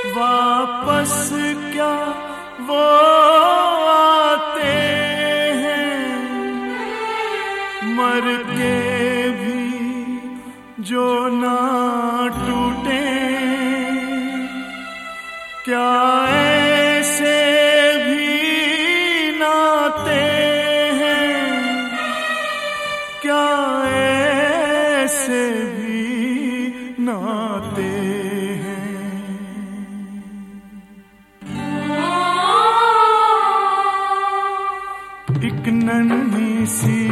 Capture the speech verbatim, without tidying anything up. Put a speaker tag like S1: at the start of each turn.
S1: वापस क्या वो आते हैं, मर के भी जो ना टूटे, क्या ऐसे भी नाते हैं, क्या ऐसे भी नाते हैं। एक नन्ही सी